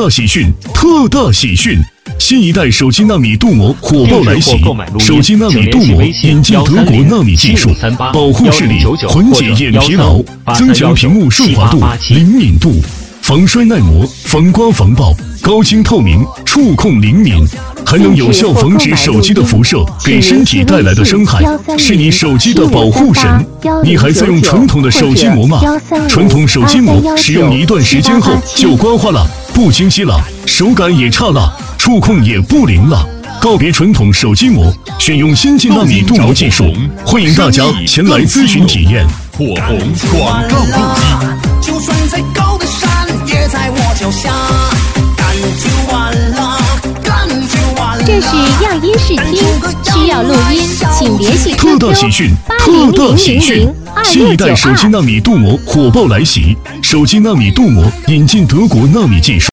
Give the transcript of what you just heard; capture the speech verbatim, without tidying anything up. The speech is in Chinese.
大喜讯！特大喜讯！新一代手机纳米镀膜火爆来袭！手机纳米镀膜引进德国纳米技术，保护视力，缓解眼疲劳，增强屏幕顺滑度、灵敏度，防摔耐磨，防刮防爆，高清透明，触控灵敏。 还能有效防止手机的辐射给身体带来的伤害，是你手机的保护神。你还在用传统的手机膜吗？传统手机膜使用一段时间后就刮花了，不清晰了，手感也差了，触控也不灵了。告别传统手机膜，选用先进纳米镀膜技术，欢迎大家前来咨询体验。 火红广告录机，就算再高的山也在我脚下，感就完了。 这是样音试听，需要录音，请联系特大喜讯！特大喜讯！新一代手机纳米镀膜火爆来袭，手机纳米镀膜引进德国纳米技术。